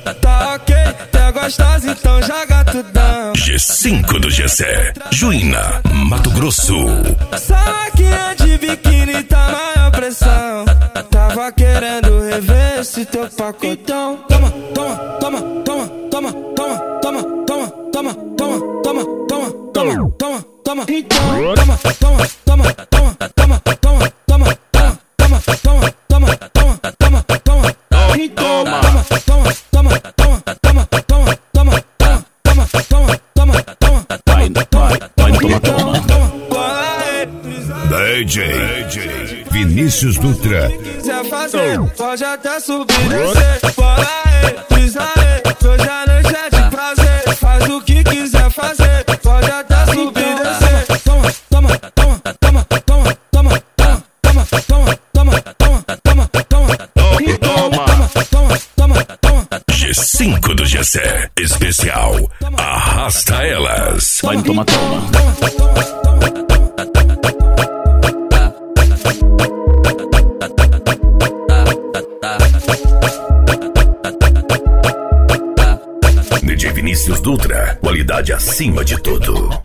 Tá ok, é gostosa, então joga tudão. G5 do Gessé, Juína, Mato Grosso. Essa máquina de biquíni tá maior pressão. Tava querendo rever esse teu pacotão. Toma, toma, toma, toma, toma, toma, toma, toma, toma, toma, toma, toma, toma, toma, toma, então toma, toma, toma, toma, toma, toma, toma, toma, toma, toma, toma, toma, toma, então toma, toma, toma, toma, toma, toma, toma, toma, toma, toma, toma, toma, DJ Vinícius Dutra. quiser fazer, pode até subir e descer. Bora aí, pisa aí, hoje a noite é de prazer. Faz o que quiser fazer, pode até subir e descer. Toma, toma, toma, toma, toma, toma, toma, toma, toma, toma, toma, toma, toma. G5 do Gessé, especial Arrasta Elas. Vai, toma, toma. DJ Vinícius Dutra, qualidade acima de tudo.